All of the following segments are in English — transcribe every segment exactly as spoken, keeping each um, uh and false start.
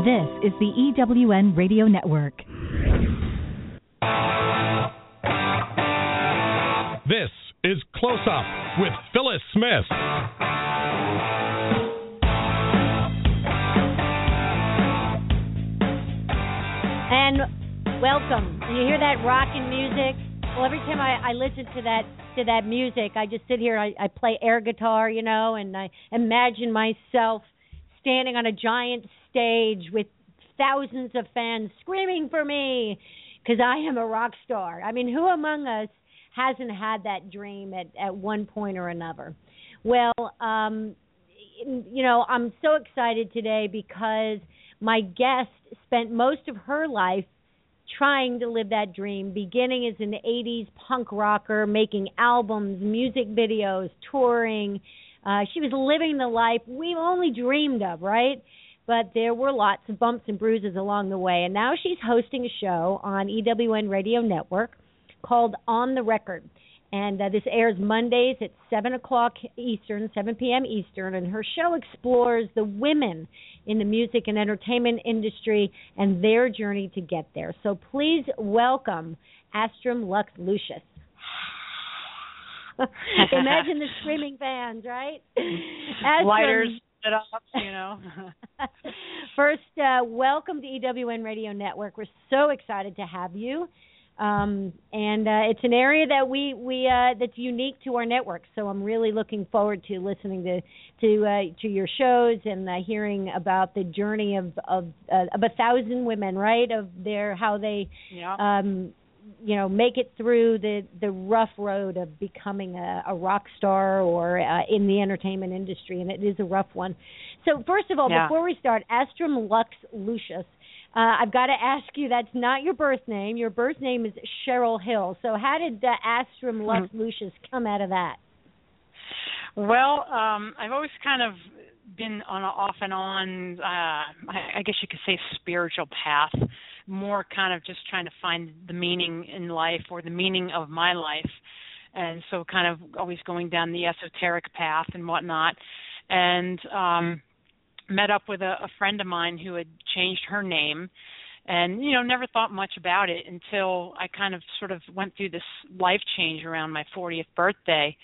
This is the E W N Radio Network. This is Close Up with Phyllis Smith. And welcome. You hear that rockin' music? Well, every time I, I listen to that to that music, I just sit here. I, I play air guitar, you know, and I imagine myself standing on a giant stage with thousands of fans screaming for me because I am a rock star. I mean, who among us hasn't had that dream at, at one point or another? Well, um, you know, I'm so excited today because my guest spent most of her life trying to live that dream, beginning as an eighties punk rocker, making albums, music videos, touring. Uh, she was living the life we only dreamed of, right? But there were lots of bumps and bruises along the way. And now she's hosting a show on E W N Radio Network called On the Record. And uh, this airs Mondays at seven o'clock Eastern, seven p.m. Eastern. And her show explores the women in the music and entertainment industry and their journey to get there. So please welcome Astrum Lux Lucius. Imagine the screaming fans, right? Astrum, lighters it up, you know. First, uh, welcome to E W N Radio Network. We're so excited to have you. Um, and uh, it's an area that we we uh, that's unique to our network. So I'm really looking forward to listening to to uh, to your shows and uh, hearing about the journey of of, uh, of a thousand women, right? Of their how they, yeah. um, you know, make it through the, the rough road of becoming a, a rock star or uh, in the entertainment industry, and it is a rough one. So first of all, yeah. before we start, Astrum Lux Lucius. Uh, I've got to ask you, that's not your birth name. Your birth name is Cheryl Hill. So how did uh, Astrum Lux mm-hmm. Lucius come out of that? Well, um, I've always kind of been on an off and on, uh, I, I guess you could say spiritual path, more kind of just trying to find the meaning in life or the meaning of my life. And so kind of always going down the esoteric path and whatnot. And um met up with a, a friend of mine who had changed her name and, you know, never thought much about it until I kind of sort of went through this life change around my fortieth birthday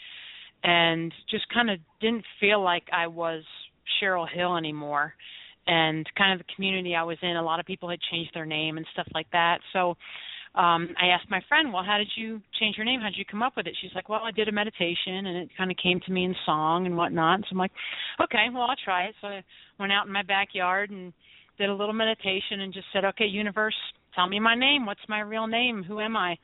and just kind of didn't feel like I was Cheryl Hill anymore. And kind of the community I was in, a lot of people had changed their name and stuff like that. So um, I asked my friend, well, how did you change your name? How did you come up with it? She's like, well, I did a meditation, and it kind of came to me in song and whatnot. So I'm like, okay, well, I'll try it. So I went out in my backyard and did a little meditation and just said, okay, universe, tell me my name. What's my real name? Who am I?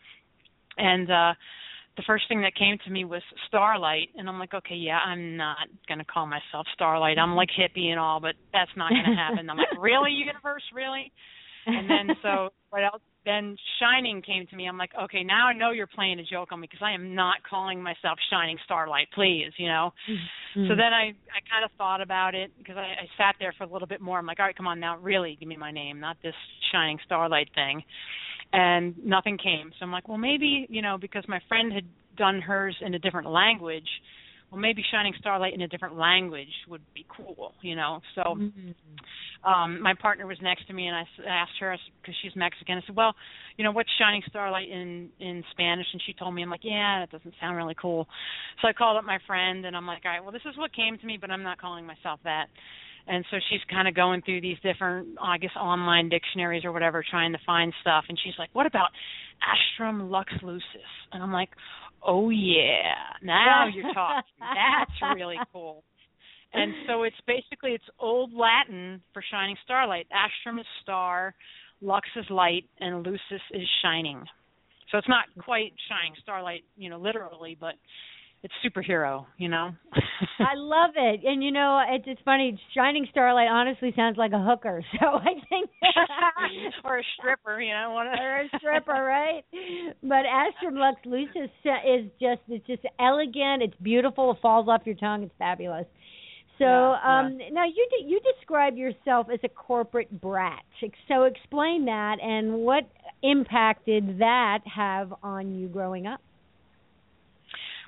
And uh, the first thing that came to me was Starlight. And I'm like, okay, yeah, I'm not going to call myself Starlight. I'm like hippie and all, but that's not going to happen. I'm like, really, universe, really? And then so what else? Then Shining came to me. I'm like, okay, now I know you're playing a joke on me because I am not calling myself Shining Starlight, please, you know. Mm-hmm. So then I, I kind of thought about it because I, I sat there for a little bit more. I'm like, all right, come on now, really give me my name, not this Shining Starlight thing. And nothing came. So I'm like, well, maybe, you know, because my friend had done hers in a different language, well, maybe Shining Starlight in a different language would be cool, you know. So mm-hmm. um, my partner was next to me, and I asked her, because she's Mexican, I said, well, you know, what's Shining Starlight in, in Spanish? And she told me, I'm like, yeah, that doesn't sound really cool. So I called up my friend, and I'm like, all right, well, this is what came to me, but I'm not calling myself that. And so she's kind of going through these different, I guess, online dictionaries or whatever, trying to find stuff. And she's like, what about Astrum Lux Lucis? And I'm like, oh, yeah, now you're talking. That's really cool. And so it's basically, it's old Latin for shining starlight. Astrum is star, Lux is light, and Lucis is shining. So it's not quite shining starlight, you know, literally, but it's superhero, you know. I love it. And, you know, it's, it's funny. Shining Starlight honestly sounds like a hooker. So I think. Or a stripper, you know. One of or a stripper, right? But Astrum Lux Lucis is just, it's just elegant. It's beautiful. It falls off your tongue. It's fabulous. So yeah, um, yeah. now you you describe yourself as a corporate brat. So explain that and what impact did that have on you growing up?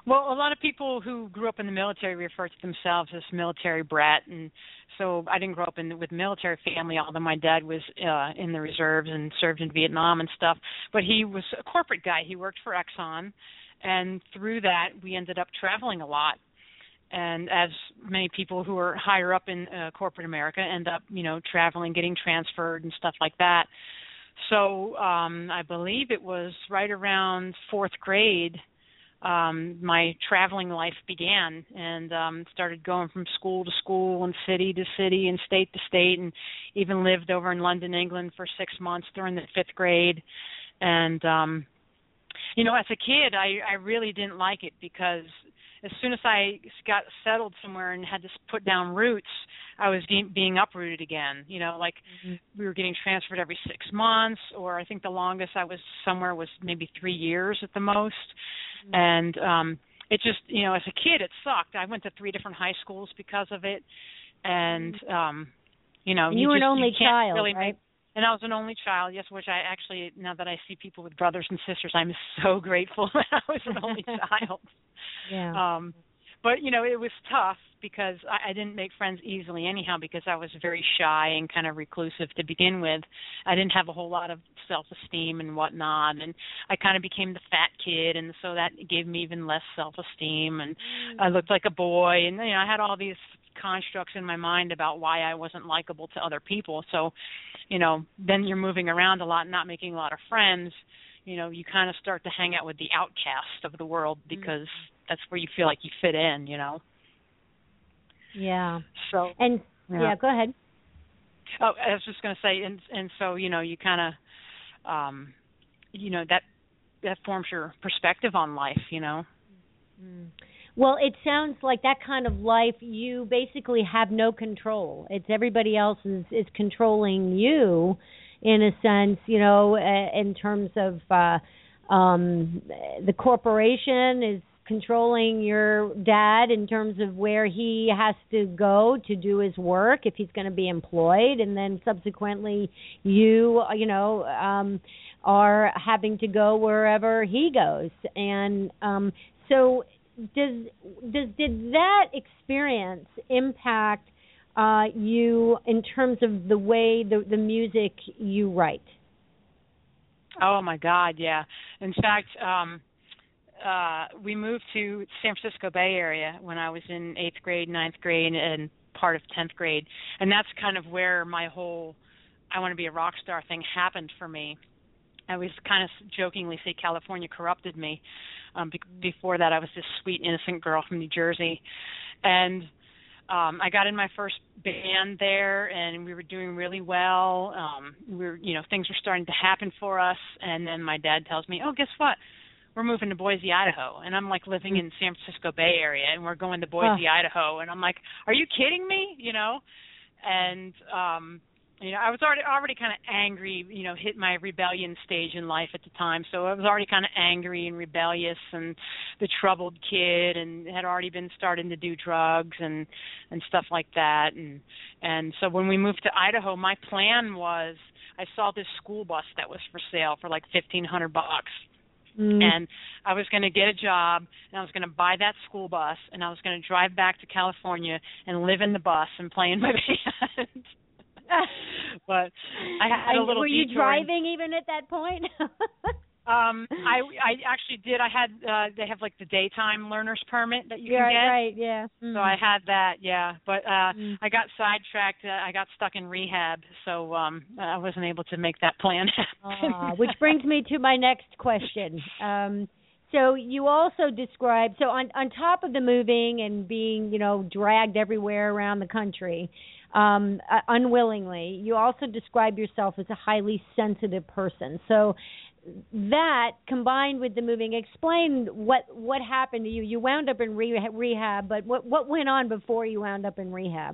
Well, a lot of people who grew up in the military refer to themselves as military brat, and so I didn't grow up in with military family, although my dad was uh, in the reserves and served in Vietnam and stuff. But he was a corporate guy. He worked for Exxon, and through that, we ended up traveling a lot. And as many people who are higher up in uh, corporate America end up, you know, traveling, getting transferred and stuff like that. So um, I believe it was right around fourth grade. Um, my traveling life began, and um, started going from school to school and city to city and state to state, and even lived over in London, England for six months during the fifth grade. And, um, you know, as a kid, I, I really didn't like it because as soon as I got settled somewhere and had to put down roots, I was being, being uprooted again. You know, like mm-hmm. we were getting transferred every six months, or I think the longest I was somewhere was maybe three years at the most. Mm-hmm. And um, it just, you know, as a kid, it sucked. I went to three different high schools because of it. And, um, you know, and you, you were just, an only you can't child, really right? Make, and I was an only child, yes, which I actually, now that I see people with brothers and sisters, I'm so grateful that I was an only child. Yeah. Um, but, you know, it was tough because I, I didn't make friends easily anyhow because I was very shy and kind of reclusive to begin with. I didn't have a whole lot of self-esteem and whatnot, and I kind of became the fat kid, and so that gave me even less self-esteem, and mm. I looked like a boy, and, you know, I had all these constructs in my mind about why I wasn't likable to other people. So, you know, then you're moving around a lot, not making a lot of friends. You know, you kind of start to hang out with the outcast of the world because mm. that's where you feel like you fit in, you know. Yeah. So and yeah, yeah go ahead. Oh, I was just going to say, and and so you know, you kind of, um, you know, that that forms your perspective on life, you know. Mm. Well, it sounds like that kind of life, you basically have no control. It's everybody else is, is controlling you, in a sense, you know, in terms of uh, um, the corporation is controlling your dad in terms of where he has to go to do his work if he's going to be employed, and then subsequently you, you know, um, are having to go wherever he goes. And um, so does does did that experience impact uh, you in terms of the way the, the music you write? Oh my God, yeah. In fact, um, uh, we moved to San Francisco Bay Area when I was in eighth grade, ninth grade, and part of tenth grade, and that's kind of where my whole "I want to be a rock star" thing happened for me. I was kind of jokingly say California corrupted me. Um, be- before that, I was this sweet, innocent girl from New Jersey. And um, I got in my first band there, and we were doing really well. Um, we were, you know, things were starting to happen for us. And then my dad tells me, oh, guess what? We're moving to Boise, Idaho. And I'm, like, living in San Francisco Bay Area, and we're going to Boise, huh. Idaho. And I'm like, are you kidding me? You know? And um You know, I was already already kind of angry, you know, hit my rebellion stage in life at the time. So I was already kind of angry and rebellious and the troubled kid, and had already been starting to do drugs and, and stuff like that. And and so when we moved to Idaho, my plan was I saw this school bus that was for sale for like fifteen hundred bucks. Mm. And I was going to get a job, and I was going to buy that school bus, and I was going to drive back to California and live in the bus and play in my band. But I had a little. Were you driving even at that point? um, I I actually did. I had uh, they have like the daytime learner's permit that you yeah, can get. Right, yeah. Mm. So I had that, yeah. But uh, mm. I got sidetracked. Uh, I got stuck in rehab, so um, I wasn't able to make that plan happen. Uh, which brings me to my next question. Um, so you also described, so on on top of the moving and being, you know, dragged everywhere around the country, um, uh, unwillingly, you also describe yourself as a highly sensitive person. So that, combined with the moving, explain what what happened to you. You wound up in re- rehab, but what what went on before you wound up in rehab?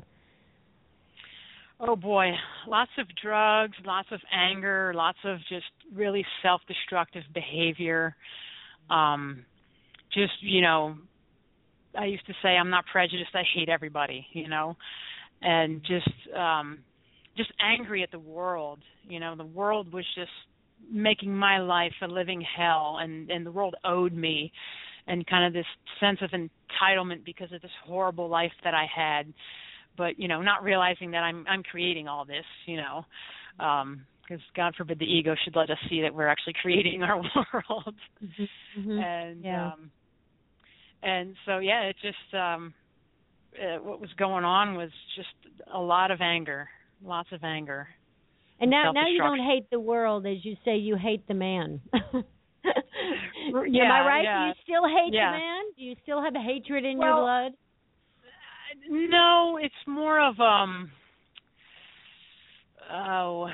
Oh boy, lots of drugs, lots of anger, lots of just really self-destructive behavior. Um, just, you know, I used to say I'm not prejudiced, I hate everybody, you know, and just um, just angry at the world. You know, the world was just making my life a living hell, and, and the world owed me. and kind of this sense of entitlement because of this horrible life that I had. But, you know, not realizing that I'm I'm creating all this, you know, um, because God forbid the ego should let us see that we're actually creating our world. Mm-hmm. And yeah. um, and so, yeah, it just, um, uh, what was going on was just a lot of anger, lots of anger. And now, now you don't hate the world, as you say, you hate the man. yeah, Am I right? Yeah. Do you still hate yeah. the man? Do you still have hatred in well, your blood? No, it's more of um, oh,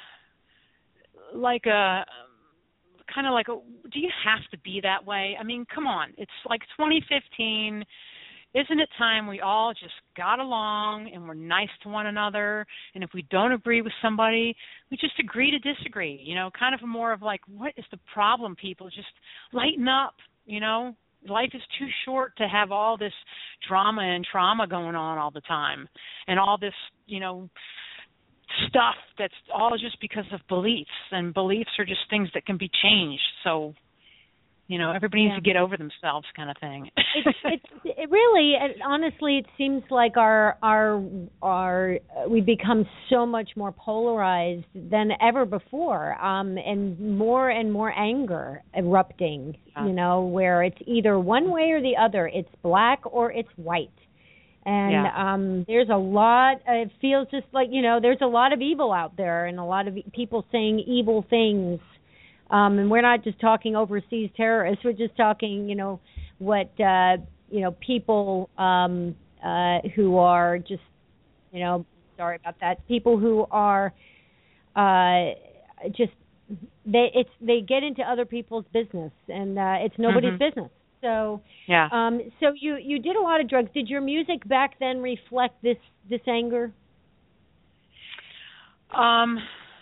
like a kind of like a. Do you have to be that way? I mean, come on. It's like twenty fifteen. Isn't it time we all just got along and we're nice to one another? And if we don't agree with somebody, we just agree to disagree. You know, kind of more of like, what is the problem, people? Just lighten up, you know? Life is too short to have all this drama and trauma going on all the time, and all this, you know, stuff that's all just because of beliefs, and beliefs are just things that can be changed. So, you know, everybody yeah. needs to get over themselves, kind of thing. it's, it's it really, it, honestly, it seems like our our our uh, we become so much more polarized than ever before, um, and more and more anger erupting. Yeah. You know, where it's either one way or the other. It's black or it's white. And yeah. um, there's a lot, it feels just like, you know, there's a lot of evil out there, and a lot of people saying evil things. Um, and we're not just talking overseas terrorists. We're just talking, you know, what, uh, you know, people um, uh, who are just, you know, sorry about that, people who are uh, just, they it's they get into other people's business, and uh, it's nobody's mm-hmm. business. So, yeah. Um, so you, you did a lot of drugs. Did your music back then reflect this this anger? Um.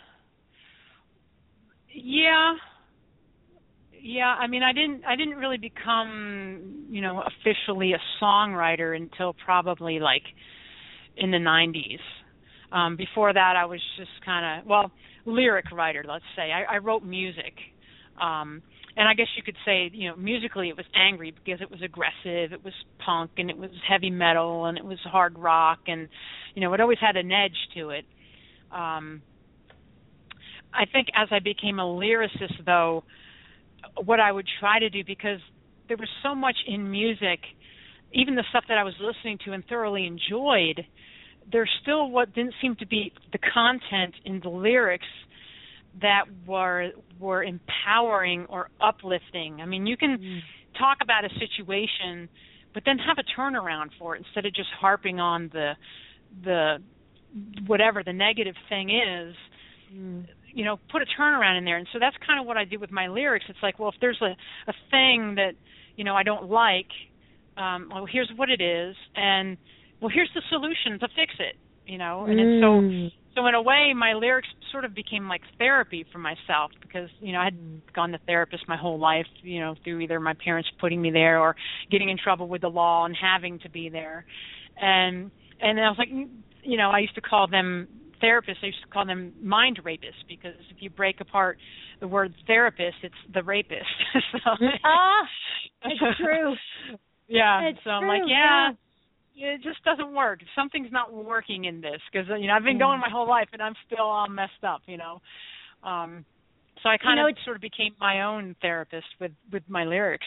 Yeah. Yeah, I mean, I didn't I didn't really become, you know, officially a songwriter until probably like in the nineties. Um, before that, I was just kind of, well, lyric writer, let's say. I, I wrote music. Um, and I guess you could say, you know, musically it was angry because it was aggressive, it was punk, and it was heavy metal, and it was hard rock, and, you know, it always had an edge to it. Um, I think as I became a lyricist, though, what I would try to do, because there was so much in music, even the stuff that I was listening to and thoroughly enjoyed, there still what didn't seem to be the content in the lyrics that were were empowering or uplifting. I mean, you can mm. talk about a situation, but then have a turnaround for it instead of just harping on the the whatever the negative thing is. Mm. You know, put a turnaround in there. And so that's kind of what I do with my lyrics. It's like, well, if there's a, a thing that, you know, I don't like, um, well, here's what it is, and, well, here's the solution to fix it, you know. And mm. it's so, so in a way, my lyrics sort of became like therapy for myself because, you know, I had gone to therapist my whole life, you know, through either my parents putting me there or getting in trouble with the law and having to be there. And, and I was like, you know, I used to call them therapists, I used to call them mind rapists because if you break apart the word therapist, it's the rapist. so, ah, it's true. Yeah. It's so I'm true, like, yeah, yeah, it just doesn't work. Something's not working in this because, you know, I've been going my whole life and I'm still all messed up, you know. Um, so I kind you know, of sort of became my own therapist with, with my lyrics.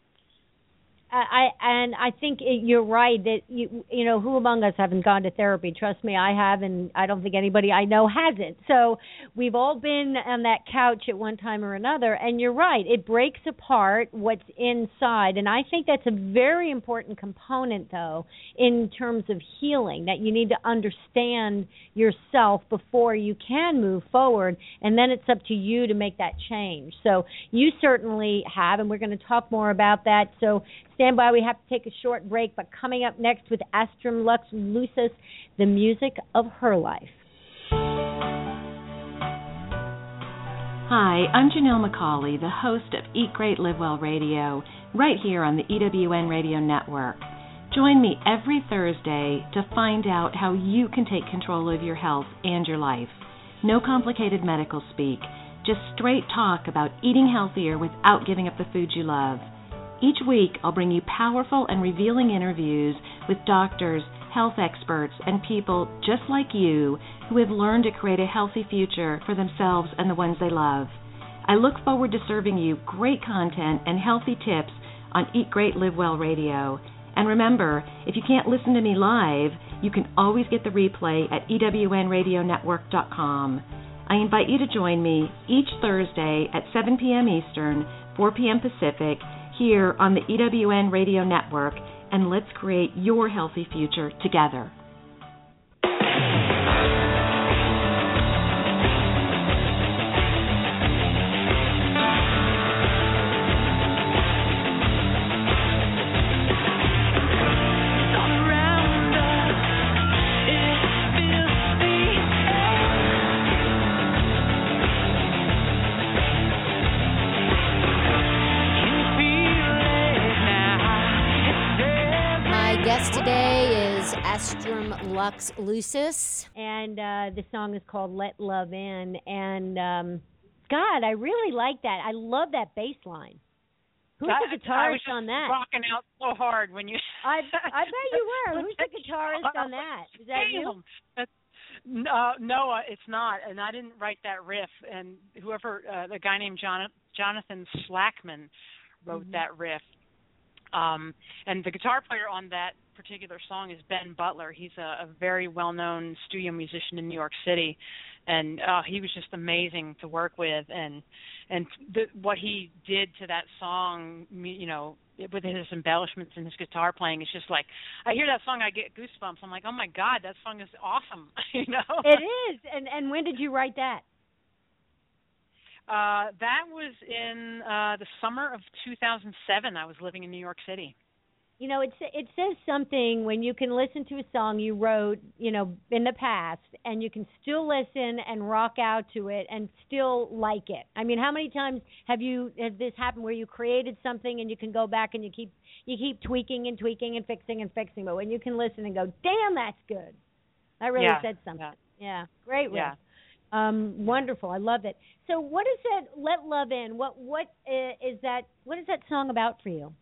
I and I think it, you're right that you you know who among us haven't gone to therapy? Trust me, I have, and I don't think anybody I know hasn't. So we've all been on that couch at one time or another. And you're right, it breaks apart what's inside, and I think that's a very important component, though, in terms of healing. That you need to understand yourself before you can move forward, and then it's up to you to make that change. So you certainly have, and we're going to talk more about that. So stand by. We have to take a short break, but coming up next with Astrum Lux Lucis, the music of her life. Hi, I'm Janelle McCauley, the host of Eat Great, Live Well Radio, right here on the E W N Radio Network. Join me every Thursday to find out how you can take control of your health and your life. No complicated medical speak, just straight talk about eating healthier without giving up the food you love. Each week, I'll bring you powerful and revealing interviews with doctors, health experts, and people just like you who have learned to create a healthy future for themselves and the ones they love. I look forward to serving you great content and healthy tips on Eat Great, Live Well Radio. And remember, if you can't listen to me live, you can always get the replay at E W N radio network dot com. I invite you to join me each Thursday at seven p.m. Eastern, four p.m. Pacific, here on the E W N Radio Network, and let's create your healthy future together. Today is Astrum Lux Lucis. And uh, the song is called Let Love In. And, um, God, I really like that. I love that bass line. Who's I, the guitarist I was just on that? rocking out so hard when you... I I bet you were. Who's the guitarist on that? Is that you? That's, no, no, it's not. And I didn't write that riff. And whoever, uh, the guy named John, Jonathan Slackman wrote mm-hmm. that riff. Um, and the guitar player on that particular song is Ben Butler. He's a, a very well-known studio musician in New York City, and uh, he was just amazing to work with. And and the, what he did to that song, you know, with his embellishments and his guitar playing, it's just like I hear that song, I get goosebumps. I'm like, oh my God, that song is awesome. you know, it is. And and when did you write that? Uh, that was in uh, the summer of two thousand seven. I was living in New York City. You know, it it says something when you can listen to a song you wrote, you know, in the past, and you can still listen and rock out to it and still like it. I mean, how many times have you has this happened where you created something and you can go back and you keep you keep tweaking and tweaking and fixing and fixing, but when you can listen and go, damn, that's good. That really yeah. said something. Yeah, yeah. Great riff. Yeah. Um, wonderful. I love it. So what is that Let Love In? What what is that what is that song about for you?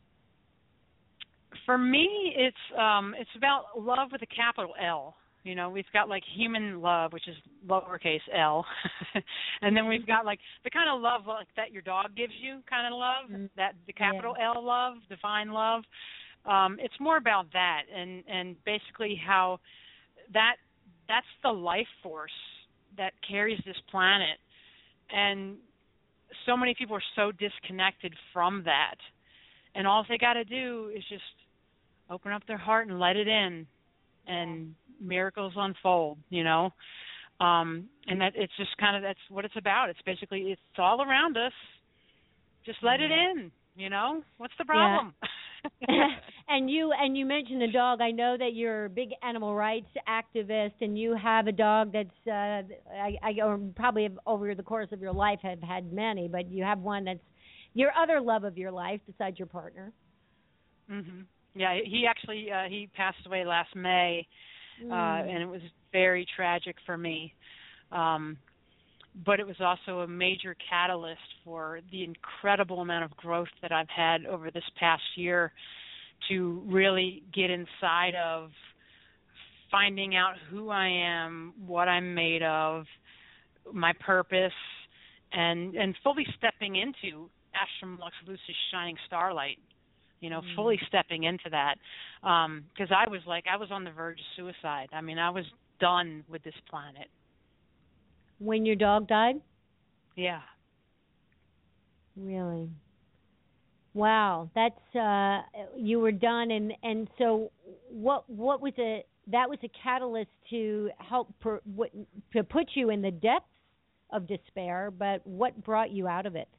For me, it's um, it's about love with a capital L. You know, we've got like human love, which is lowercase L, and then we've got like the kind of love like that your dog gives you, kind of love, mm-hmm. that the capital yeah. L love, divine love. Um, it's more about that, and and basically how that that's the life force that carries this planet, and so many people are so disconnected from that, and all they got to do is just open up their heart and let it in, and miracles unfold, you know. Um, and that it's just kind of that's what it's about. It's basically it's all around us. Just let it in, you know. What's the problem? Yeah. and you and you mentioned a dog. I know that you're a big animal rights activist, and you have a dog that's uh, I, I or probably have, over the course of your life have had many, but you have one that's your other love of your life besides your partner. Mhm. Yeah, he actually uh, he passed away last May, mm. uh, and it was very tragic for me. Um, but it was also a major catalyst for the incredible amount of growth that I've had over this past year to really get inside of finding out who I am, what I'm made of, my purpose, and and fully stepping into Astrum Lux Lucis Shining Starlight, you know, mm. fully stepping into that. Because um, I was like, I was on the verge of suicide. I mean, I was done with this planet. When your dog died? Yeah. Really? Wow, that's uh, you were done, and, and so what? What was a that was a catalyst to help per, what, to put you in the depths of despair. But what brought you out of it?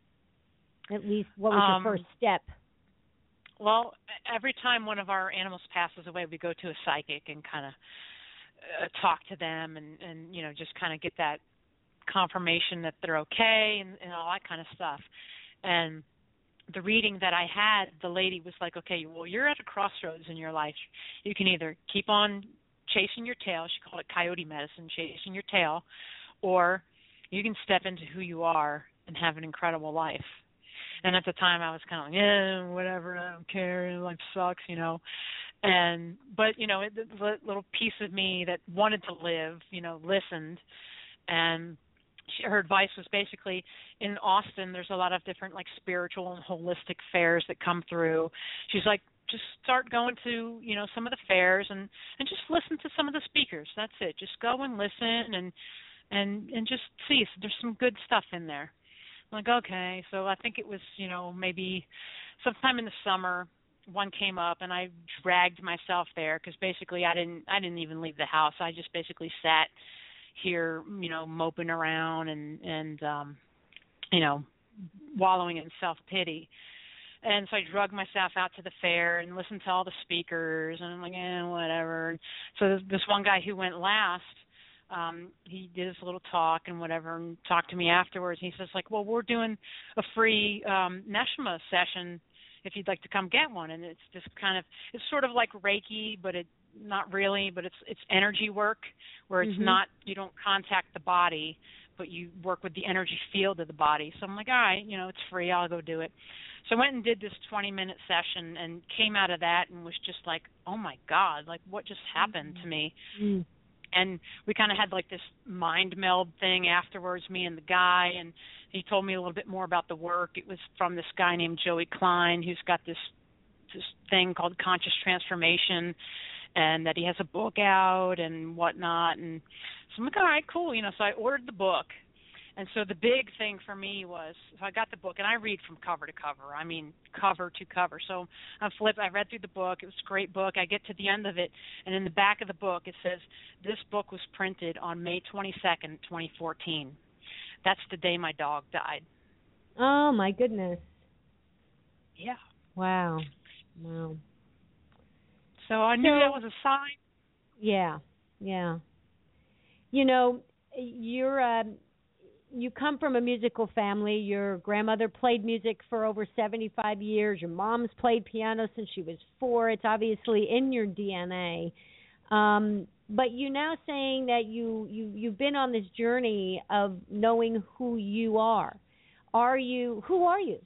At least, what was um, your first step? Well, every time one of our animals passes away, we go to a psychic and kind of uh, talk to them, and, and you know, just kind of get that confirmation that they're okay and, and all that kind of stuff. And the reading that I had, the lady was like, okay, well, you're at a crossroads in your life. You can either keep on chasing your tail, she called it coyote medicine, chasing your tail, or you can step into who you are and have an incredible life. And at the time, I was kind of like, yeah, whatever, I don't care, life sucks, you know. And but you know, it, the little piece of me that wanted to live, you know, listened, and she, her advice was basically, in Austin, there's a lot of different like spiritual and holistic fairs that come through. She's like, just start going to, you know, some of the fairs and and just listen to some of the speakers. That's it. Just go and listen and and and just see. So there's some good stuff in there. I'm like, okay. So I think it was, you know, maybe sometime in the summer, one came up, and I dragged myself there because basically I didn't I didn't even leave the house. I just basically sat here, you know, moping around and and um, you know, wallowing in self-pity. And so I drugged myself out to the fair and listened to all the speakers, and I'm like, eh, whatever. So this one guy who went last, um, he did his little talk and whatever, and talked to me afterwards. He says, like, well, we're doing a free um, Neshama session if you'd like to come get one. And it's just kind of, it's sort of like Reiki, but it not really, but it's it's energy work where it's mm-hmm. not, you don't contact the body, but you work with the energy field of the body. So I'm like, all right, you know, it's free, I'll go do it. So I went and did this twenty-minute session and came out of that and was just like, oh, my God, like what just happened mm-hmm. to me? Mm-hmm. And we kind of had like this mind meld thing afterwards, me and the guy, and he told me a little bit more about the work. It was from this guy named Joey Klein, who's got this this thing called Conscious Transformation, and that he has a book out and whatnot. And so I'm like, all right, cool. You know, so I ordered the book. And so the big thing for me was, so I got the book, and I read from cover to cover. I mean, cover to cover. So I flipped, I read through the book. It was a great book. I get to the end of it, and in the back of the book it says, this book was printed on May twenty-second, twenty fourteen. That's the day my dog died. Oh, my goodness. Yeah. Wow. Wow. So I knew so, that was a sign. Yeah, yeah. You know, you're uh, you come from a musical family. Your grandmother played music for over seventy-five years. Your mom's played piano since she was four. It's obviously in your D N A. Um, but you're now saying that you, you, you've been on this journey of knowing who you are. Are you, who are you?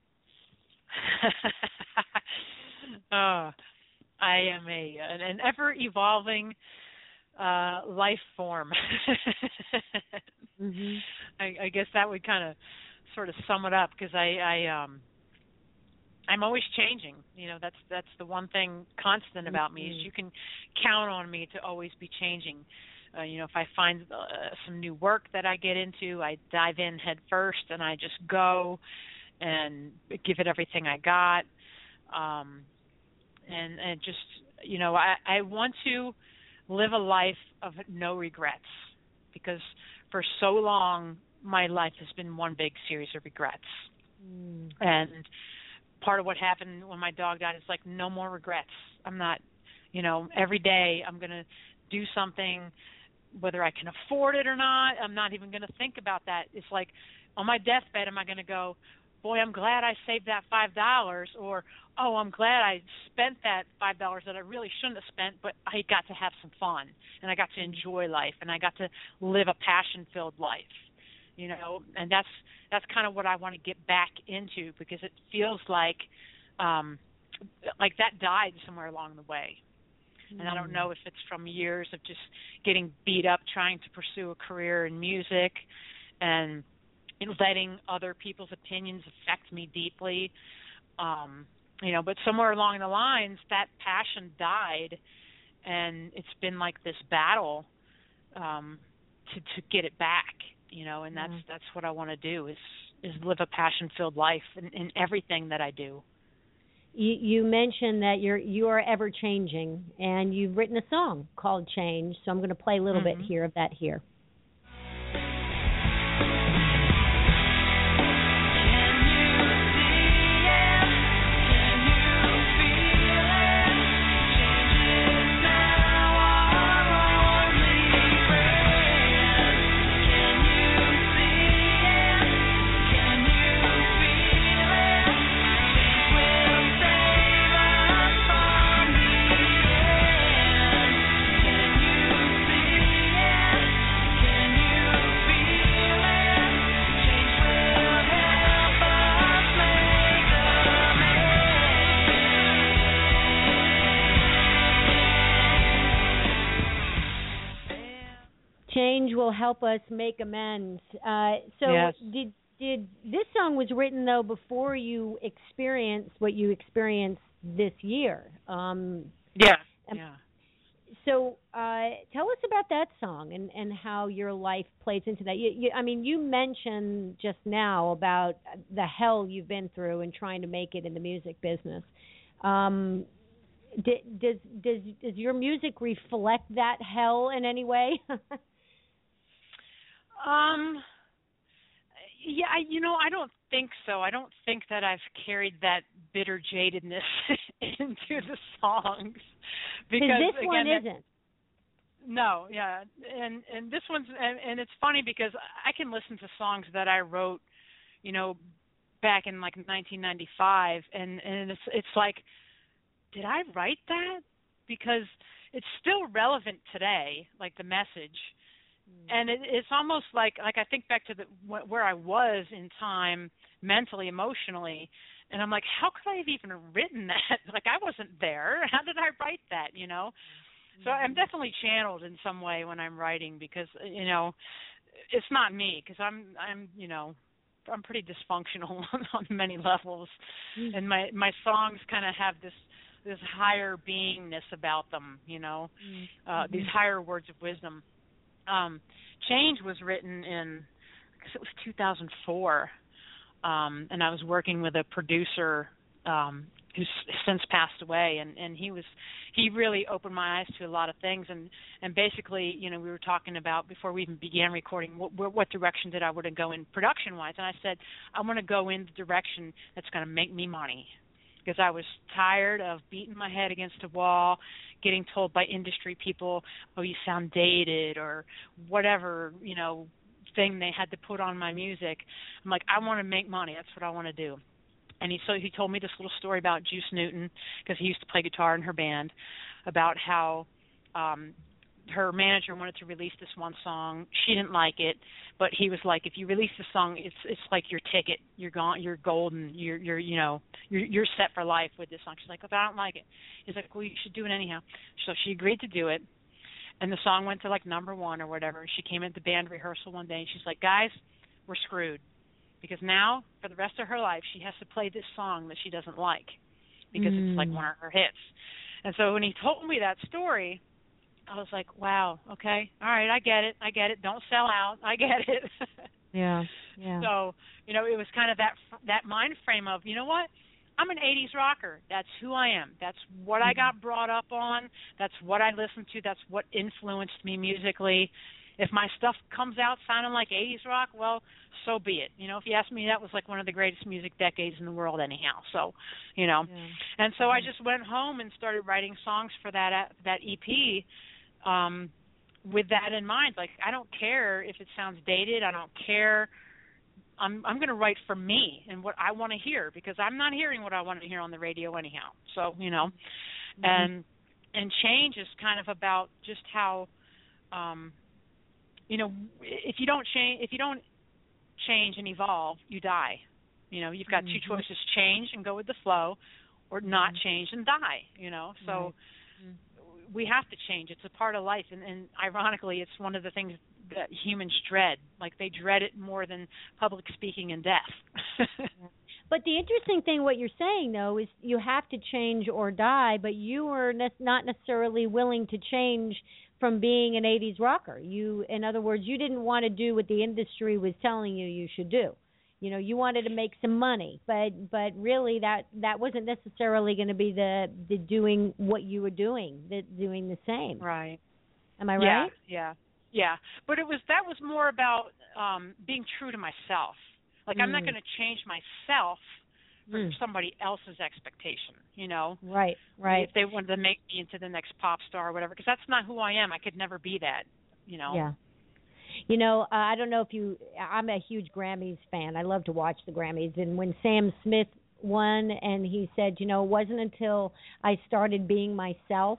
uh, I am a an, an ever-evolving uh, life form. mm-hmm. I, I guess that would kind of sort of sum it up, because I, I um, I'm always changing. You know, that's that's the one thing constant about mm-hmm. me is you can count on me to always be changing. Uh, you know, if I find uh, some new work that I get into, I dive in head first and I just go and give it everything I got. Um, and and just, you know, I, I want to live a life of no regrets, because for so long my life has been one big series of regrets. Mm. And part of what happened when my dog died is like, no more regrets. I'm not, you know, every day I'm going to do something, whether I can afford it or not. I'm not even going to think about that. It's like, on my deathbed, am I going to go, boy, I'm glad I saved that five dollars, or, oh, I'm glad I spent that five dollars that I really shouldn't have spent, but I got to have some fun, and I got to enjoy life, and I got to live a passion-filled life, you know, and that's that's kind of what I want to get back into, because it feels like um, like that died somewhere along the way. Mm. And I don't know if it's from years of just getting beat up trying to pursue a career in music and letting other people's opinions affect me deeply, um, you know, but somewhere along the lines that passion died, and it's been like this battle um, to to get it back, you know, and that's mm. that's what I want to do is is live a passion-filled life in, in everything that I do. You, you mentioned that you're you are ever changing, and you've written a song called Change, so I'm going to play a little mm-hmm. bit here of that here. change will help us make amends. Uh, so yes. did did this song was written though before you experienced what you experienced this year? Um, yeah. um, yeah. So uh, tell us about that song and, and how your life plays into that. You, you, I mean, you mentioned just now about the hell you've been through in trying to make it in the music business. Um, d- does does does your music reflect that hell in any way? um. Yeah, I, you know, I don't think so. I don't think that I've carried that bitter jadedness into the songs because this again, one that, isn't. No, yeah, and and this one's and, and it's funny because I can listen to songs that I wrote, you know, back in like nineteen ninety-five, and and it's it's like, did I write that? Because it's still relevant today, like the message. And it, it's almost like like I think back to the where I was in time, mentally, emotionally, and I'm like, how could I have even written that? Like I wasn't there. How did I write that? You know. Mm-hmm. So I'm definitely channeled in some way when I'm writing because you know, it's not me because I'm I'm you know, I'm pretty dysfunctional on, on many levels, mm-hmm. and my my songs kind of have this this higher beingness about them. You know, mm-hmm. uh, these higher words of wisdom. Um, Change was written in, I guess it was two thousand four, um, and I was working with a producer um, who's since passed away, and, and he was he really opened my eyes to a lot of things, and, and basically, you know, we were talking about before we even began recording what, what direction did I want to go in production-wise, and I said I want to go in the direction that's going to make me money. Because I was tired of beating my head against a wall, getting told by industry people, oh, you sound dated, or whatever, you know, thing they had to put on my music. I'm like, I want to make money. That's what I want to do. And he so he told me this little story about Juice Newton, because he used to play guitar in her band, about how um, her manager wanted to release this one song. She didn't like it, but he was like, if you release the song, it's it's like your ticket. You're gone. You're golden. You're you're you know you're you're set for life with this song. She's like, if I don't like it, he's like, well, you should do it anyhow. So she agreed to do it, and the song went to like number one or whatever. And she came into band rehearsal one day, and she's like, guys, we're screwed, because now for the rest of her life she has to play this song that she doesn't like because mm. it's like one of her hits. And so when he told me that story, I was like, wow, okay, all right, I get it, I get it. Don't sell out, I get it. yeah, yeah. So, you know, it was kind of that that mind frame of, you know what, I'm an eighties rocker. That's who I am. That's what mm-hmm. I got brought up on. That's what I listened to. That's what influenced me musically. If my stuff comes out sounding like eighties rock, well, so be it. You know, if you ask me, that was like one of the greatest music decades in the world anyhow. So, you know, yeah. and so mm-hmm. I just went home and started writing songs for that that E P. Um, with that in mind, like, I don't care if it sounds dated. I don't care. I'm I'm going to write for me and what I want to hear, because I'm not hearing what I want to hear on the radio anyhow. So, you know, mm-hmm. and and Change is kind of about just how, um, you know, if you don't change, if you don't change and evolve, you die. You know, you've got mm-hmm. two choices: change and go with the flow, or not mm-hmm. change and die. You know, so. Right. Mm-hmm. We have to change. It's a part of life, and, and ironically, it's one of the things that humans dread. Like, they dread it more than public speaking and death. But the interesting thing, what you're saying, though, is you have to change or die, but you were ne- not necessarily willing to change from being an eighties rocker. You, in other words, you didn't want to do what the industry was telling you you should do. You know, you wanted to make some money, but but really that, that wasn't necessarily going to be the, the doing what you were doing, the doing the same. Right. Am I yeah, right? Yeah, yeah. But it was that was more about um, being true to myself. Like, mm. I'm not going to change myself for mm. somebody else's expectation, you know? Right, right. If they wanted to make me into the next pop star or whatever, because that's not who I am. I could never be that, you know? Yeah. You know, uh, I don't know if you, I'm a huge Grammys fan. I love to watch the Grammys. And when Sam Smith won and he said, you know, it wasn't until I started being myself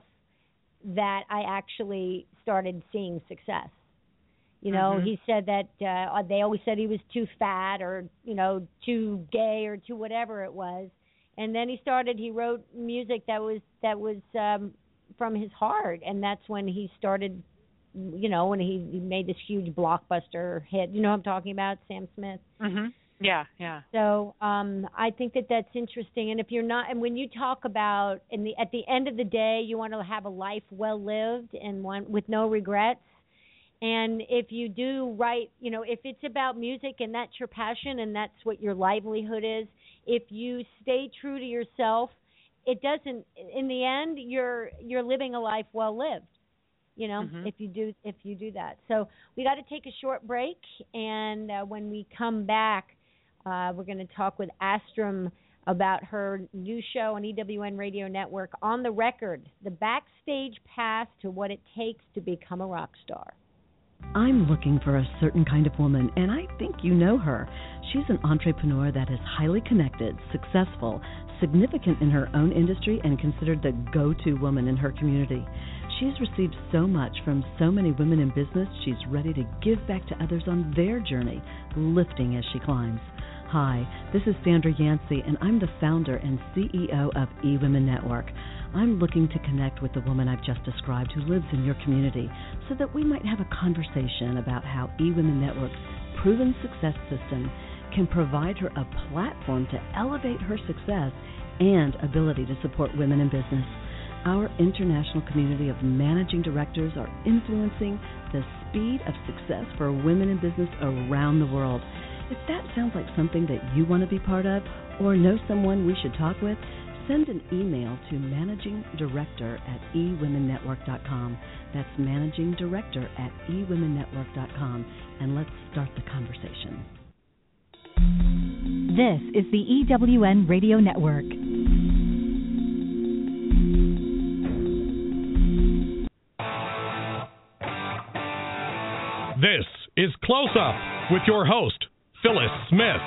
that I actually started seeing success. You know, mm-hmm. he said that uh, they always said he was too fat or, you know, too gay or too whatever it was. And then he started, he wrote music that was, that was um, from his heart. And that's when he started you know, when he, he made this huge blockbuster hit. You know what I'm talking about, Sam Smith? Mhm. Yeah, yeah. So um, I think that that's interesting. And if you're not, and when you talk about, in the at the end of the day, you want to have a life well lived and one with no regrets. And if you do write, you know, if it's about music and that's your passion and that's what your livelihood is, if you stay true to yourself, it doesn't. In the end, you're you're living a life well lived. You know, Mm-hmm. if you do if you do that. So we got to take a short break, and uh, when we come back. Uh, we're going to talk with Astrum about her new show on E W N Radio Network, On the Record, the backstage path to what it takes to become a rock star. I'm looking for a certain kind of woman, and I think you know her. She's an entrepreneur that is highly connected, successful, significant in her own industry, and considered the go-to woman in her community. She's received so much from so many women in business, she's ready to give back to others on their journey, lifting as she climbs. Hi, this is Sandra Yancey, and I'm the founder and C E O of eWomen Network. I'm looking to connect with the woman I've just described who lives in your community so that we might have a conversation about how eWomen Network's proven success system can provide her a platform to elevate her success and ability to support women in business. Our international community of managing directors are influencing the speed of success for women in business around the world. If that sounds like something that you want to be part of or know someone we should talk with, send an email to managing director at e women network dot com. That's managing director at e women network dot com, and let's start the conversation. This is the E W N Radio Network. This is Close Up with your host, Phyllis Smith.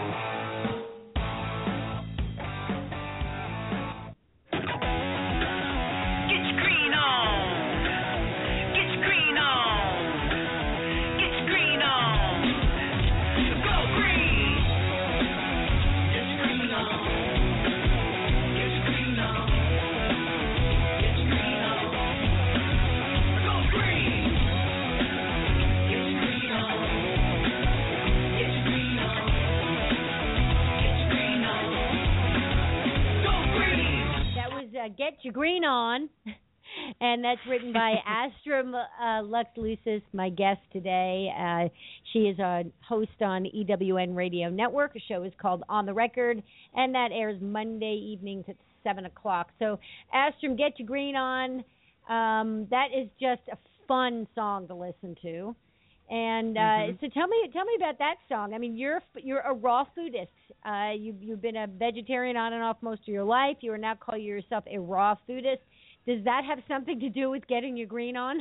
Get Your Green On, and that's written by Astrum uh, Lux Lucis, my guest today. Uh, she is a host on E W N Radio Network. The show is called On the Record, and that airs Monday evenings at seven o'clock. So, Astrum, Get Your Green On, um, that is just a fun song to listen to. And uh, mm-hmm. so tell me, tell me about that song. I mean, you're you're a raw foodist. Uh, you you've been a vegetarian on and off most of your life. You are now calling yourself a raw foodist. Does that have something to do with getting your green on?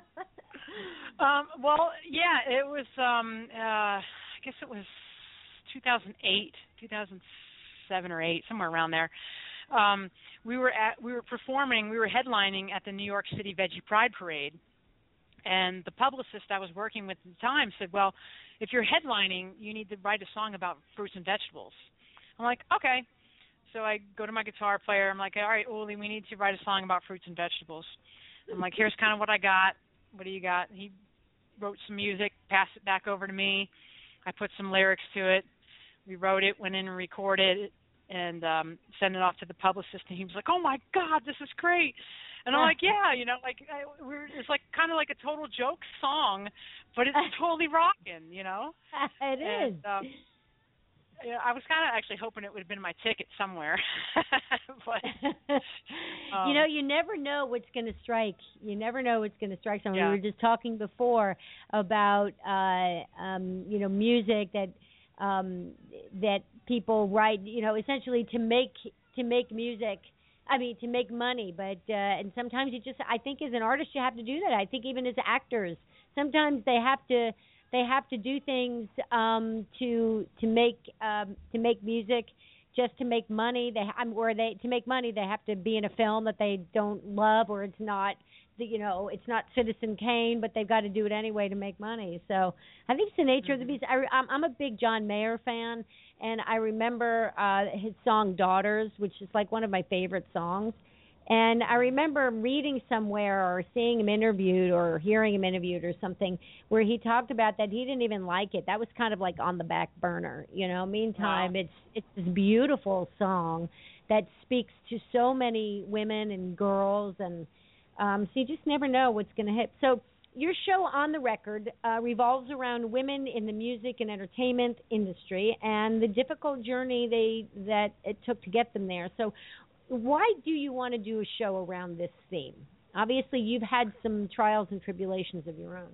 um, well, yeah, it was. Um, uh, I guess it was two thousand eight, two thousand seven or eight, somewhere around there. Um, we were at we were performing. We were headlining at the New York City Veggie Pride Parade. And the publicist I was working with at the time said, well, if you're headlining, you need to write a song about fruits and vegetables. I'm like, okay. So I go to my guitar player. I'm like, all right, Uli, we need to write a song about fruits and vegetables. I'm like, here's kind of what I got. What do you got? He wrote some music, passed it back over to me. I put some lyrics to it. We wrote it, went in and recorded it, and um, sent it off to the publicist. And he was like, oh, my God, this is great. And I'm like, yeah, you know, like I, we're, it's like kind of like a total joke song, but it's totally rocking, you know. It and, is. Um, yeah, I was kind of actually hoping it would have been my ticket somewhere, but um, you know, you never know what's going to strike. You never know what's going to strike someone. Yeah. We were just talking before about, uh, um, you know, music that um, that people write, you know, essentially to make to make music. I mean, to make money, but uh, and sometimes you just, I think as an artist you have to do that. I think even as actors, sometimes they have to they have to do things um, to to make um, to make music just to make money. They or they to make money they have to be in a film that they don't love, or it's not the, you know it's not Citizen Kane, but they've got to do it anyway to make money. So I think it's the nature mm-hmm. of the beast. I, I'm, I'm a big John Mayer fan. And I remember uh, his song Daughters, which is like one of my favorite songs. And I remember reading somewhere or seeing him interviewed or hearing him interviewed or something where he talked about that he didn't even like it. That was kind of like on the back burner, you know. Meantime, wow. it's it's this beautiful song that speaks to so many women and girls, and um, so you just never know what's going to hit. So your show On the Record uh, revolves around women in the music and entertainment industry and the difficult journey they that it took to get them there. So why do you want to do a show around this theme? Obviously, you've had some trials and tribulations of your own.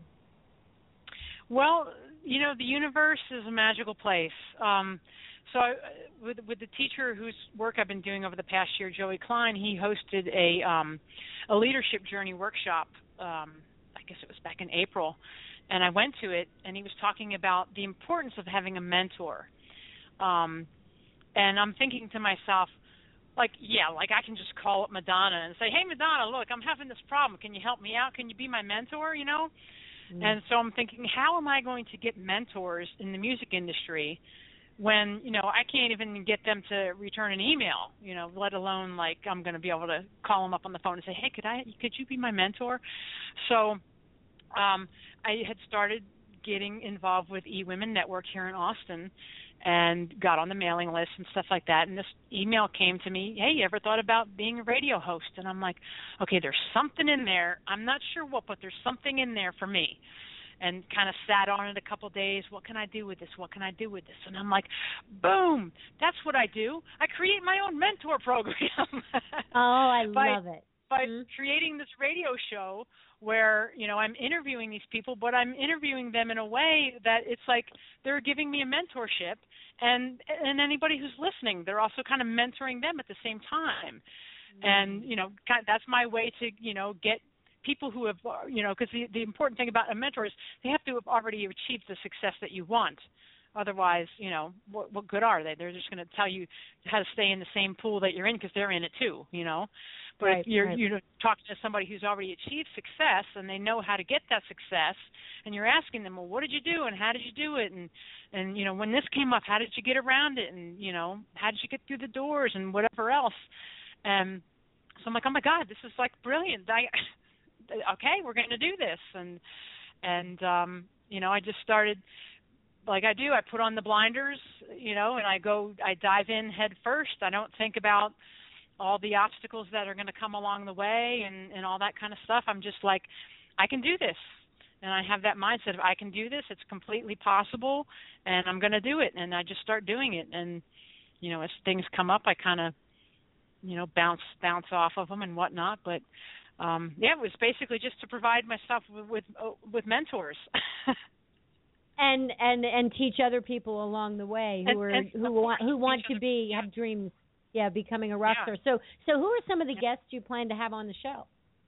Well, you know, the universe is a magical place. Um, so I, with, with the teacher whose work I've been doing over the past year, Joey Klein, he hosted a, um, a leadership journey workshop, um, I guess it was back in April, and I went to it, and he was talking about the importance of having a mentor. Um, and I'm thinking to myself, Like, yeah, like I can just call up Madonna and say, hey, Madonna, look, I'm having this problem. Can you help me out? Can you be my mentor, you know? Mm. And so I'm thinking, how am I going to get mentors in the music industry when, you know, I can't even get them to return an email, you know, let alone like I'm going to be able to call them up on the phone and say, hey, could I, could you be my mentor? So um, I had started getting involved with eWomen Network here in Austin, and got on the mailing list and stuff like that. And this email came to me, hey, you ever thought about being a radio host? And I'm like, okay, there's something in there. I'm not sure what, but there's something in there for me. And kind of sat on it a couple of days. What can I do with this? What can I do with this? And I'm like, boom, that's what I do. I create my own mentor program. Oh, I by, love it. By mm-hmm. creating this radio show where, you know, I'm interviewing these people, but I'm interviewing them in a way that it's like they're giving me a mentorship, and and anybody who's listening, they're also kind of mentoring them at the same time. Mm-hmm. And, you know, kind of, that's my way to, you know, get people who have, you know, because the, the important thing about a mentor is they have to have already achieved the success that you want. Otherwise, you know, what, what good are they? They're just going to tell you how to stay in the same pool that you're in because they're in it too, you know. But right, if you're, right. you're talking to somebody who's already achieved success and they know how to get that success, and you're asking them, well, what did you do and how did you do it? And, and you know, when this came up, how did you get around it? And, you know, how did you get through the doors and whatever else? And so I'm like, oh, my God, this is, like, brilliant. I, okay, we're going to do this. And, and um, you know, I just started – like I do, I put on the blinders, you know, and I go, I dive in head first. I don't think about all the obstacles that are going to come along the way and, and all that kind of stuff. I'm just like, I can do this. And I have that mindset of I can do this. It's completely possible, and I'm going to do it. And I just start doing it. And, you know, as things come up, I kind of, you know, bounce bounce off of them and whatnot. But, um, yeah, it was basically just to provide myself with with, with mentors. And, and and teach other people along the way who and, are and who want who want to other, be yeah. have dreams, yeah, becoming a rock yeah. star. So so who are some of the guests you plan to have on the show?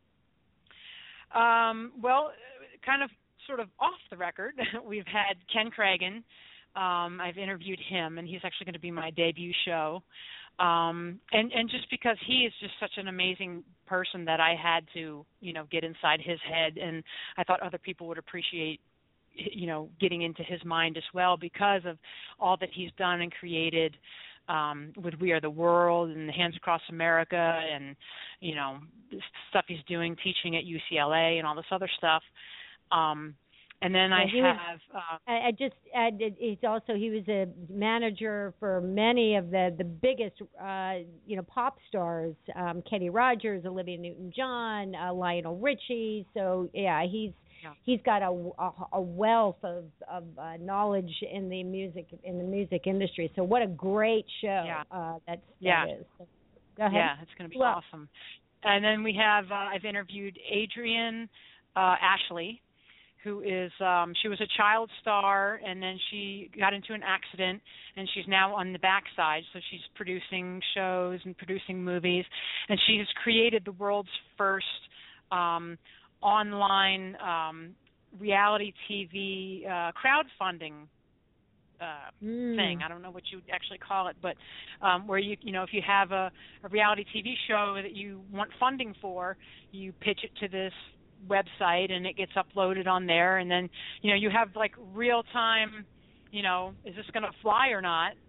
Um, well, kind of sort of off the record, we've had Ken Cragen. Um, I've interviewed him, and he's actually going to be my debut show. Um, and and just because he is just such an amazing person that I had to, you know, get inside his head, and I thought other people would appreciate, you know, getting into his mind as well because of all that he's done and created um, with We Are the World and Hands Across America and, you know, stuff he's doing, teaching at U C L A and all this other stuff. Um, and then yeah, I have... Was, uh, I just, uh, he's also, he was a manager for many of the, the biggest, uh, you know, pop stars, um, Kenny Rogers, Olivia Newton-John, uh, Lionel Richie. So, yeah, he's, Yeah. he's got a, a, a wealth of, of uh, knowledge in the music in the music industry. So what a great show yeah. uh, that's, that yeah. is. So, go ahead. Yeah, it's going to be well, awesome. And then we have uh, I've interviewed Adrienne uh, Ashley, who is um, she was a child star, and then she got into an accident, and she's now on the backside. So she's producing shows and producing movies, and she has created the world's first Um, online um, reality T V uh, crowdfunding uh, mm. thing. I don't know what you would actually call it, but um, where you you know if you have a, a reality T V show that you want funding for, you pitch it to this website and it gets uploaded on there, and then you know you have like real time. You know, is this going to fly or not?